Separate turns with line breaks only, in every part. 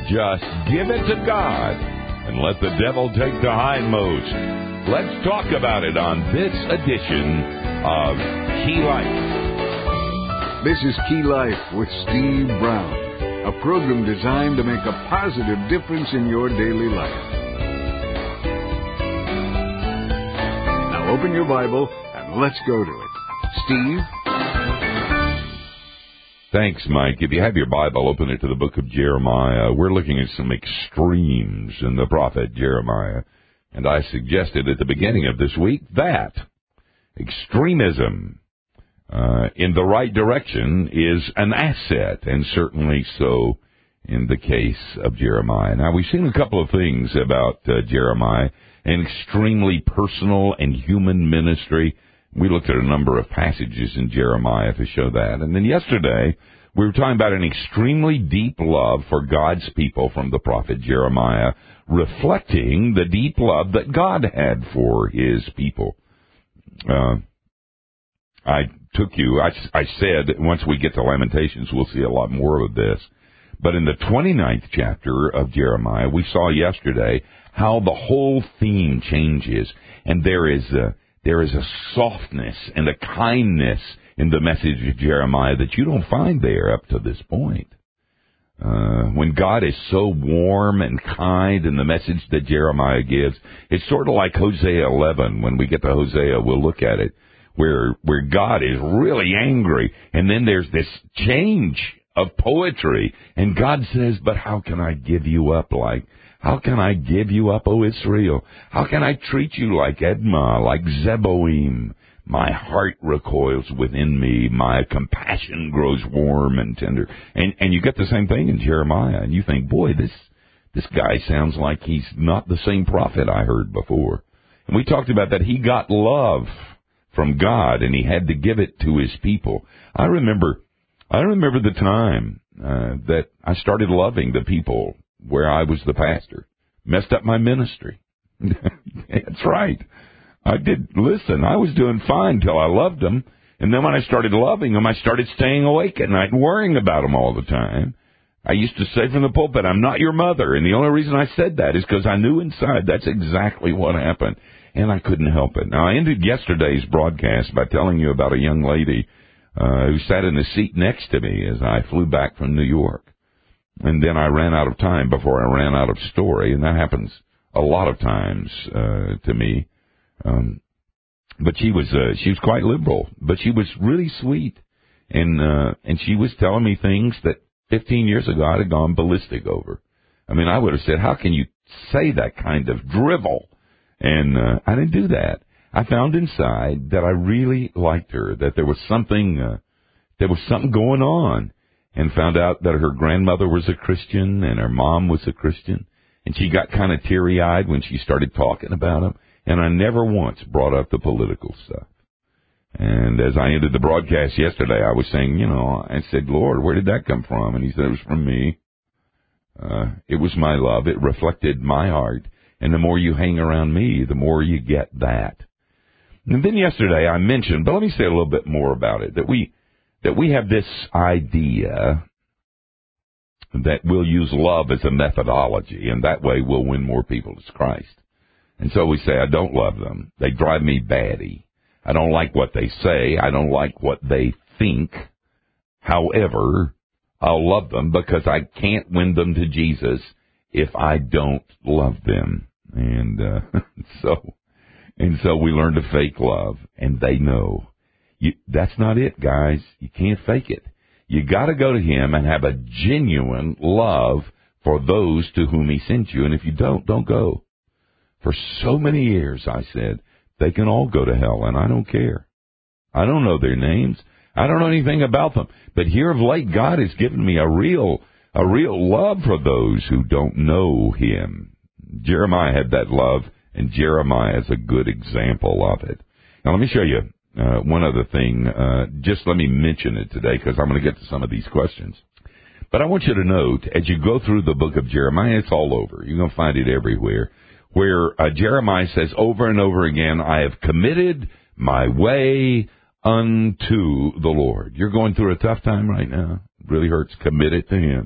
Just give it to God and let the devil take the hindmost. Let's talk about it on this edition of Key Life.
This is Key Life with Steve Brown, a program designed to make a positive difference in your daily life. Now open your Bible and let's go to it. Steve?
Thanks, Mike. If you have your Bible, open it to the book of Jeremiah. We're looking at some extremes in the prophet Jeremiah. And I suggested at the beginning of this week that extremism in the right direction is an asset, and certainly so in the case of Jeremiah. Now, we've seen a couple of things about Jeremiah, an extremely personal and human ministry. We looked at a number of passages in Jeremiah to show that. And then yesterday, we were talking about an extremely deep love for God's people from the prophet Jeremiah, reflecting the deep love that God had for his people. I said once we get to Lamentations, we'll see a lot more of this. But in the 29th chapter of Jeremiah, we saw yesterday how the whole theme changes, and there is a softness and a kindness in the message of Jeremiah that you don't find there up to this point. When God is so warm and kind in the message that Jeremiah gives, it's sort of like Hosea 11. When we get to Hosea, we'll look at it, where God is really angry, and then there's this change of poetry, and God says, but how can I give you up how can I give you up, O Israel? How can I treat you like Edma, like Zeboim? My heart recoils within me. My compassion grows warm and tender. And you get the same thing in Jeremiah. And you think, boy, this guy sounds like he's not the same prophet I heard before. And we talked about that he got love from God, and he had to give it to his people. I remember the time that I started loving the people where I was the pastor. Messed up my ministry. That's right. I did. Listen, I was doing fine till I loved them. And then when I started loving them, I started staying awake at night and worrying about them all the time. I used to say from the pulpit, I'm not your mother. And the only reason I said that is because I knew inside that's exactly what happened. And I couldn't help it. Now, I ended yesterday's broadcast by telling you about a young lady who sat in the seat next to me as I flew back from New York. And then I ran out of time before I ran out of story, and that happens a lot of times to me. But she was quite liberal, but she was really sweet, and she was telling me things that 15 years ago I'd have gone ballistic over. I mean, I would have said, "How can you say that kind of drivel?" And I didn't do that. I found inside that I really liked her, that there was something going on. And found out that her grandmother was a Christian and her mom was a Christian. And she got kind of teary-eyed when she started talking about them. And I never once brought up the political stuff. And as I ended the broadcast yesterday, I was saying, I said, Lord, where did that come from? And he said, it was from me. It was my love. It reflected my heart. And the more you hang around me, the more you get that. And then yesterday I mentioned, but let me say a little bit more about it, that we have this idea that we'll use love as a methodology, and that way we'll win more people to Christ. And so we say, I don't love them. They drive me batty. I don't like what they say. I don't like what they think. However, I'll love them because I can't win them to Jesus if I don't love them. And so we learn to fake love, and they know. That's not it, guys. You can't fake it. You got to go to him and have a genuine love for those to whom he sent you. And if you don't go. For so many years, I said, they can all go to hell, and I don't care. I don't know their names. I don't know anything about them. But here of late, God has given me a real love for those who don't know him. Jeremiah had that love, and Jeremiah is a good example of it. Now, let me show you one other thing. Just let me mention it today because I'm going to get to some of these questions. But I want you to note, as you go through the book of Jeremiah, it's all over. You're going to find it everywhere, where Jeremiah says over and over again, I have committed my way unto the Lord. You're going through a tough time right now. It really hurts. Commit it to him.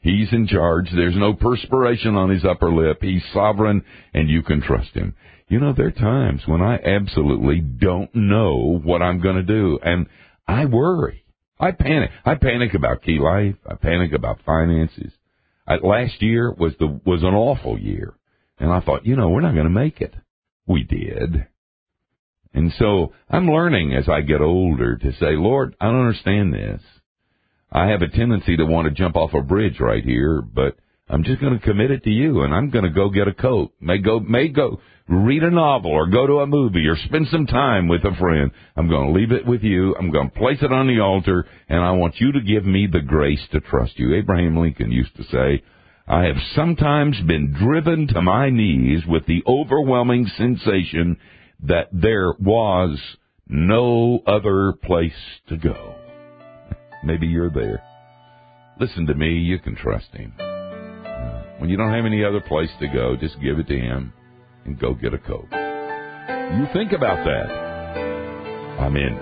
He's in charge. There's no perspiration on his upper lip. He's sovereign, and you can trust him. You know, there are times when I absolutely don't know what I'm going to do, and I worry. I panic. I panic about Key Life. I panic about finances. Last year was an awful year, and I thought, you know, we're not going to make it. We did. And so I'm learning as I get older to say, Lord, I don't understand this. I have a tendency to want to jump off a bridge right here, but I'm just going to commit it to you, and I'm going to go get a coat. May go read a novel or go to a movie or spend some time with a friend. I'm going to leave it with you. I'm going to place it on the altar, and I want you to give me the grace to trust you. Abraham Lincoln used to say, I have sometimes been driven to my knees with the overwhelming sensation that there was no other place to go. Maybe you're there. Listen to me, you can trust him. When you don't have any other place to go, just give it to him and go get a coat. You think about that. I'm in.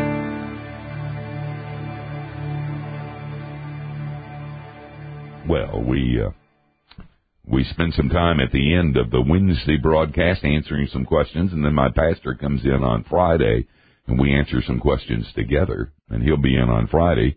Well, we spend some time at the end of the Wednesday broadcast answering some questions, and then my pastor comes in on Friday, and we answer some questions together, and he'll be in on Friday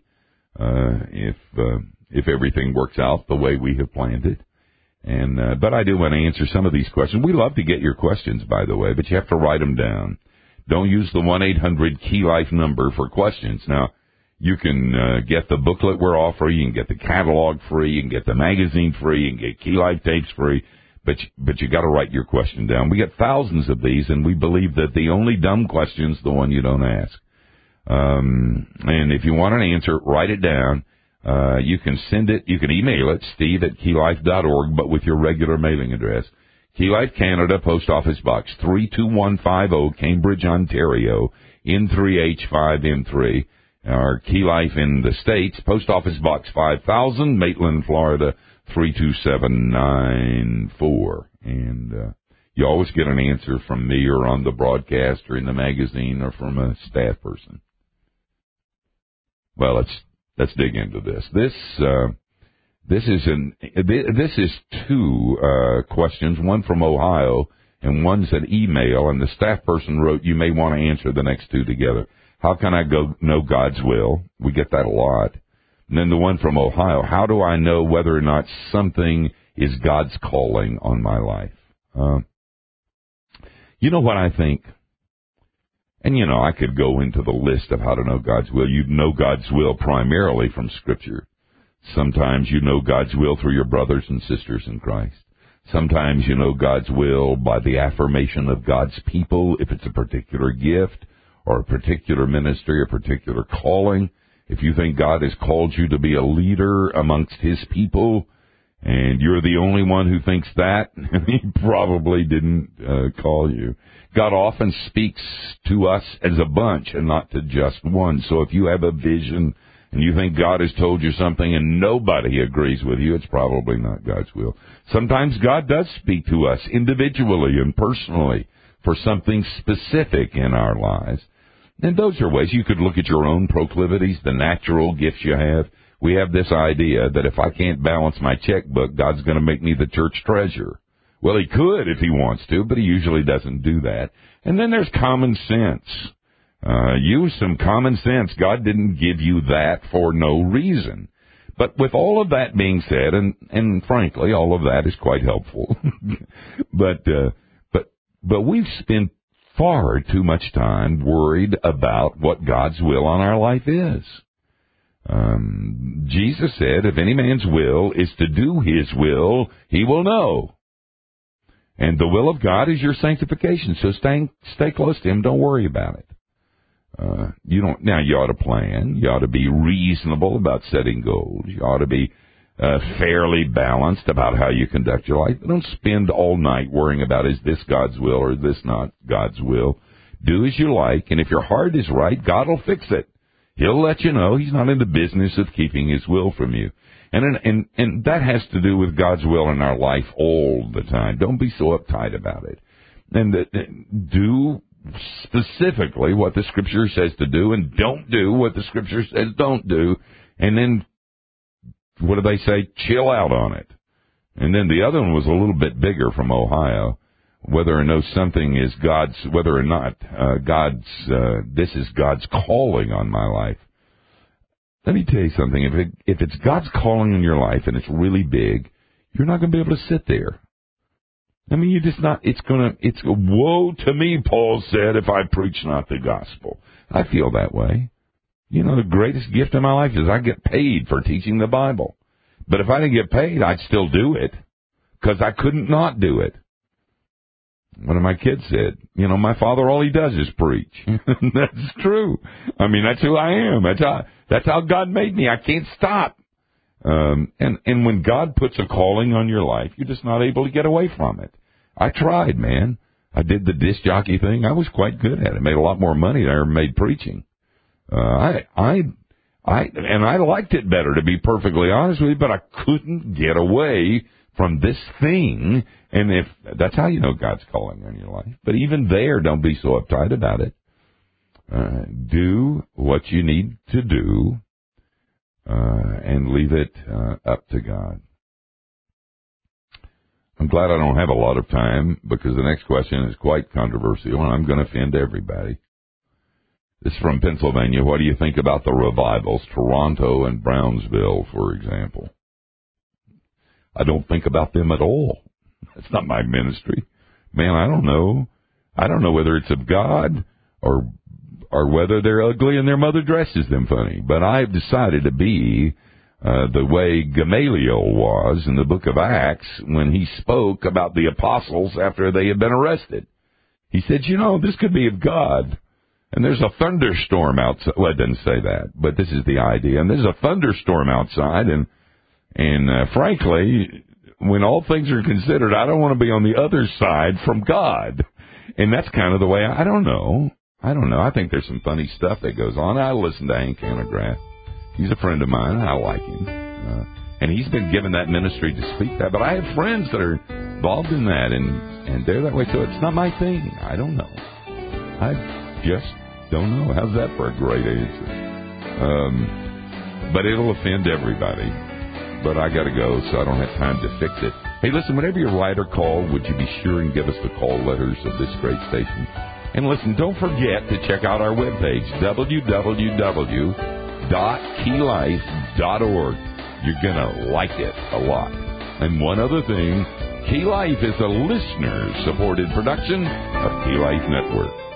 if everything works out the way we have planned it. But I do want to answer some of these questions. We love to get your questions, by the way, but you have to write them down. Don't use the 1-800-KEY-LIFE number for questions. Now, you can get the booklet we're offering, you can get the catalog free, you can get the magazine free, you can get Key Life tapes free, but you got to write your question down. We get thousands of these, and we believe that the only dumb question is the one you don't ask. And if you want an answer, write it down. You can send it, you can email it, steve@keylife.org, but with your regular mailing address. Key Life Canada, Post Office Box 32150, Cambridge, Ontario, N3H5N3. Our Key Life in the States, Post Office Box 5000, Maitland, Florida, 32794. And you always get an answer from me or on the broadcast or in the magazine or from a staff person. Well, let's dig into this. This is two questions, one from Ohio and one's an email, and the staff person wrote, you may want to answer the next two together. How can I know God's will? We get that a lot. And then the one from Ohio, how do I know whether or not something is God's calling on my life? You know what I think? And, you know, I could go into the list of how to know God's will. You'd know God's will primarily from Scripture. Sometimes you know God's will through your brothers and sisters in Christ. Sometimes you know God's will by the affirmation of God's people, if it's a particular gift or a particular ministry, a particular calling. If you think God has called you to be a leader amongst His people, and you're the only one who thinks that, He probably didn't call you. God often speaks to us as a bunch and not to just one. So if you have a vision and you think God has told you something and nobody agrees with you, it's probably not God's will. Sometimes God does speak to us individually and personally for something specific in our lives. And those are ways you could look at your own proclivities, the natural gifts you have. We have this idea that if I can't balance my checkbook, God's going to make me the church treasurer. Well, He could if He wants to, but He usually doesn't do that. And then there's common sense. Use some common sense. God didn't give you that for no reason. But with all of that being said, and frankly, all of that is quite helpful. But we've spent far too much time worried about what God's will on our life is. Jesus said, if any man's will is to do His will, he will know. And the will of God is your sanctification. So stay close to Him. Don't worry about it. You ought to plan. You ought to be reasonable about setting goals. You ought to be fairly balanced about how you conduct your life. Don't spend all night worrying about, is this God's will or is this not God's will? Do as you like, and if your heart is right, God will fix it. He'll let you know. He's not in the business of keeping His will from you. And that has to do with God's will in our life all the time. Don't be so uptight about it. And do specifically what the Scripture says to do, and don't do what the Scripture says don't do, and then what do they say? Chill out on it. And then the other one was a little bit bigger from Ohio. Whether or not something is God's, whether or not this is God's calling on my life. Let me tell you something. If it's God's calling in your life and it's really big, you're not going to be able to sit there. I mean, you're just not. It's woe to me, Paul said, if I preach not the gospel. I feel that way. You know, the greatest gift in my life is I get paid for teaching the Bible. But if I didn't get paid, I'd still do it because I couldn't not do it. One of my kids said, you know, my father, all he does is preach. That's true. I mean, that's who I am. That's how God made me. I can't stop. And when God puts a calling on your life, you're just not able to get away from it. I tried, man. I did the disc jockey thing. I was quite good at it. Made a lot more money than I ever made preaching. I liked it better, to be perfectly honest with you, but I couldn't get away from this thing. And if that's how you know God's calling on your life. But even there, don't be so uptight about it. Do what you need to do, and leave it up to God. I'm glad I don't have a lot of time because the next question is quite controversial and I'm going to offend everybody. This is from Pennsylvania. What do you think about the revivals, Toronto and Brownsville, for example? I don't think about them at all. That's not my ministry. Man, I don't know. I don't know whether it's of God or whether they're ugly and their mother dresses them funny. But I've decided to be the way Gamaliel was in the book of Acts when he spoke about the apostles after they had been arrested. He said, you know, this could be of God. And there's a thunderstorm outside. Well, it doesn't say that, but this is the idea. And there's a thunderstorm outside, and frankly, when all things are considered, I don't want to be on the other side from God. And that's kind of the way, I don't know. I think there's some funny stuff that goes on. I listen to Hank Hanegraaff. He's a friend of mine. I like him. And he's been given that ministry to speak that. But I have friends that are involved in that, and they're that way. So it's not my thing. I don't know. I just don't know. How's that for a great answer? But it'll offend everybody. But I got to go, so I don't have time to fix it. Hey, listen, whenever you write or call, would you be sure and give us the call letters of this great station? And listen, don't forget to check out our webpage, www.keylife.org. You're going to like it a lot. And one other thing, Key Life is a listener-supported production of Key Life Network.